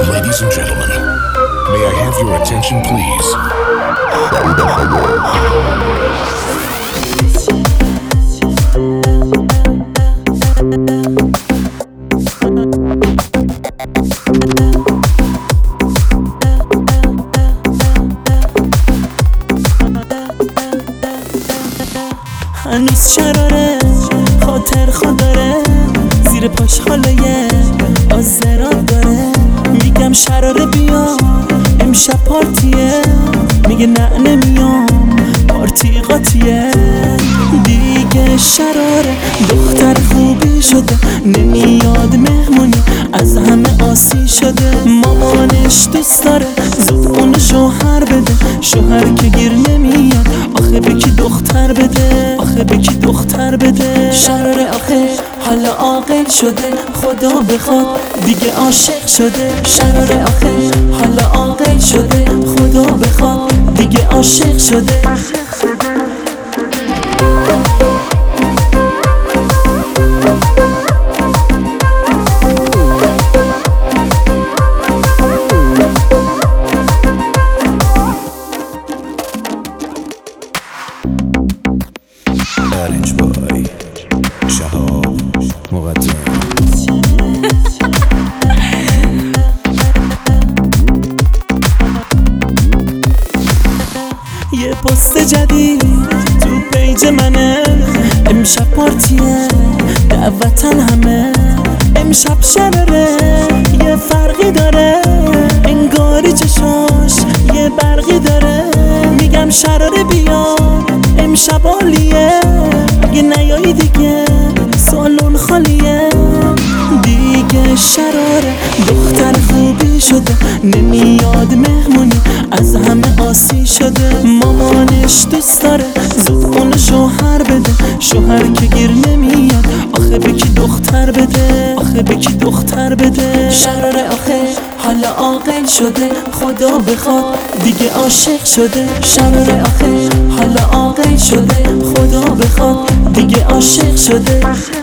Ladies and gentlemen, may I have your attention please? هنوز شراره خاطر داره زیر پاش حاله آزرات داره. میگم شراره بیا امشب پارتیه، میگه نه نمیام پارتی قاطیه. دیگه شراره دختر خوبی شده، نمیاد مهمونی از همه آسی شده. مامانش دوست داره زود اون شوهر بده، شوهر که گیر نمیاد آخه به کی دختر بده، آخه به کی دختر بده. شراره آخه حالا عاقل شده، خدا بخواد دیگه عاشق شده. شراره آخه حالا عاقل شده، خدا بخواد دیگه عاشق شده. Orange boy شهاب مقدم. یه پست جدید تو پیج منه، امشب پارتیه دعوتن همه. امشب شراره یه فرقی داره، انگاری چشاش یه برقی داره. میگم شراره بیا امشب عالیه، اگه نیایی دیگه سالن خالیه. دیگه شراره دختر خوبی شده، نمیاد مهمونی از همه آسی شده. مامانش دوست داره زود اون شوهر بده، شوهر که گیر نمیاد آخه به کی دختر بده، آخه به کی دختر بده. شراره آخه حالا عاقل شده، خدا بخواد دیگه عاشق شده. شراره آخه حالا عاقل شده، خدا بخواد دیگه عاشق شده.